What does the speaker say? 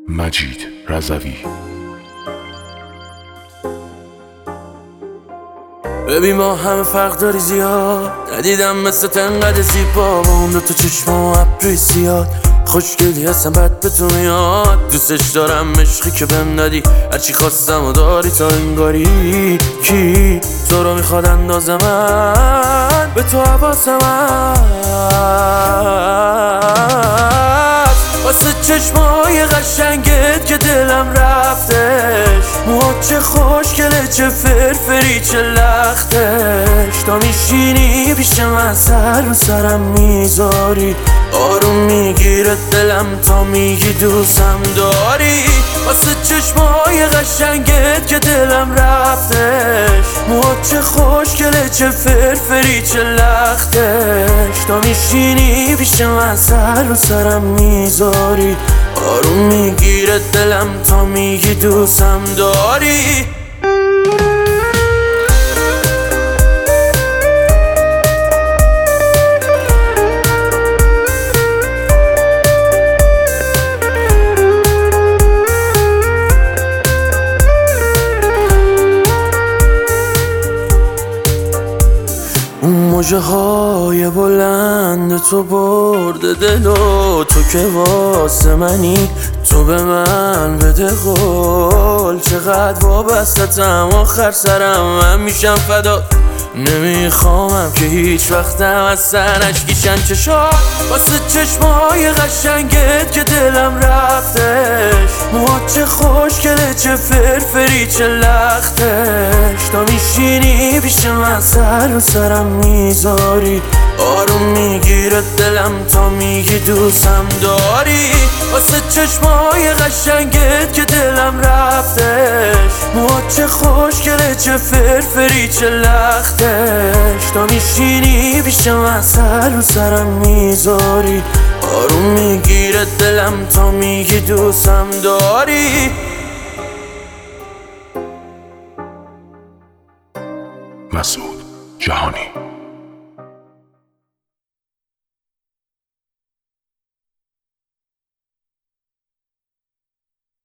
مجید رضوی. ببین ما همه فرق داری زیاد، ندیدم مثل تنقدر زیبا با اون دوتا چشم و ابروی سیاد. خوشگلی هستم بد به تو میاد، دوستش دارم عشقی که بهم دادی، هرچی خواستم و داری تا انگاری. کی تو رو میخواد اندازه من به تو حواسم هست، واسه چشمای قشنگت که دلم رفتش. موهات چه خوشگله، چه فرفری، چه لختش. تا میشینی پیش من سر رو سرم میذاری، آروم میگیره دلم تا میگی دوستم داری. واسه چشمای قشنگت که دلم رفتش. موهات چه خوشگله، چه فرفری، چه لختش. تا میشینی پیش من سر رو سرم میذاری، آروم میگیره دلم تا میگی دوستم داری. اون موجه های بلند تو برده دلو، تو که واسه منی، تو به من بده قول. چقدر وابستتم، آخر سرم من میشم فدا. نمیخوامم که هیچ وقتم از سر اشکیشن چشات، واسه چشمای قشنگت که دلم رفتش. موهات چه خوشگله، چه فرفری، چه لختش. تا میشینی پیش من سر رو سرم میذاری، آروم میگیره دلم تا میگی دوستم داری. واسه چشمای قشنگت که دلم رفتش. موهات چه خوشگله، چه فرفری، چه لختش. تا میشینی پیش من سر رو سرم میذاری، آروم میگیره دلم تا میگی دوستم داری. مسعود جهانی.